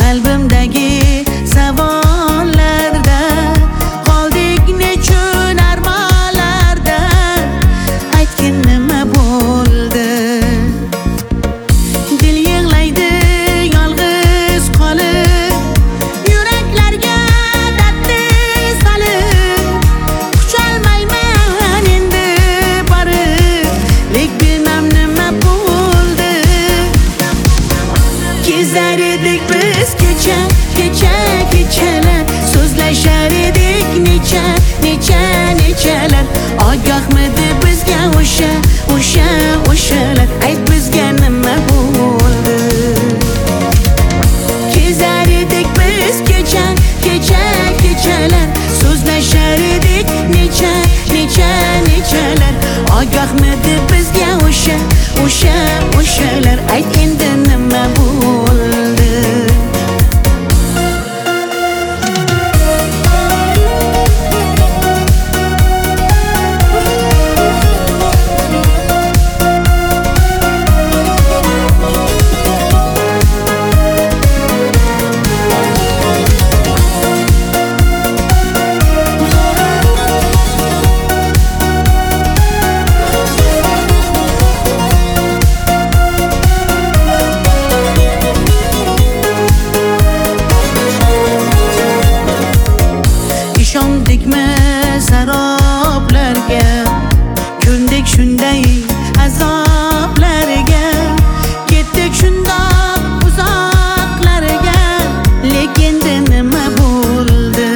qalbimdagi savollarda qoldik nechun armonlarda aytgin nima bo'ldi dil yig'laydi yolg'iz qolib yuraklarga dardni solib qucholmayman endi borib lek bilmam nima bo'ldi kezar edik biz kechalar so'zlashar edik nechalar ogohmidi bizga o'shalar ayt bizga nima bo'ldi kezar edik biz kechalar so'zlashar edik nechalar ogohmidi bizga o'shalar ayt endi nima bo'ldi ishondikmi saroblarga ko'ndik shunday azoblarga ketdik shundoq uzoqlarga lekin endi nima bo'ldi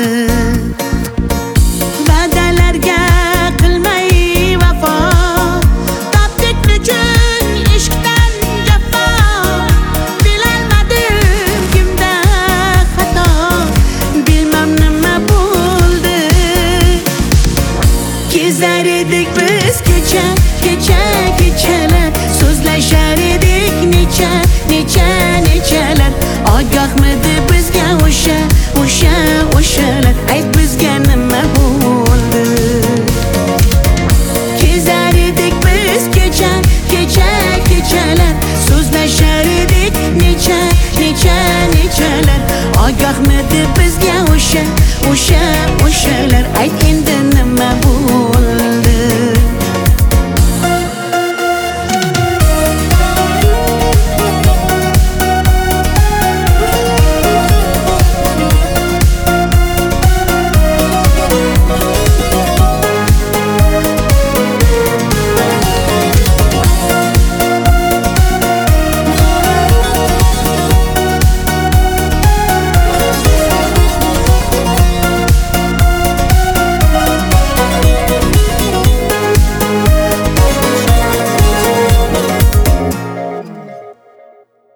va'dalarga qilmay vafo topdik nechun ishqdan jafo bilolmadim kimda xato bilmam nima bo'ldi kezar edik biz kechalar so'zlashar edik nechalar ogohmidi bizga o'shalar ayt bizga nima bo'ldi kezar edik biz kechalar so'zlashar edik nechalar ogohmidi bizga o'shalar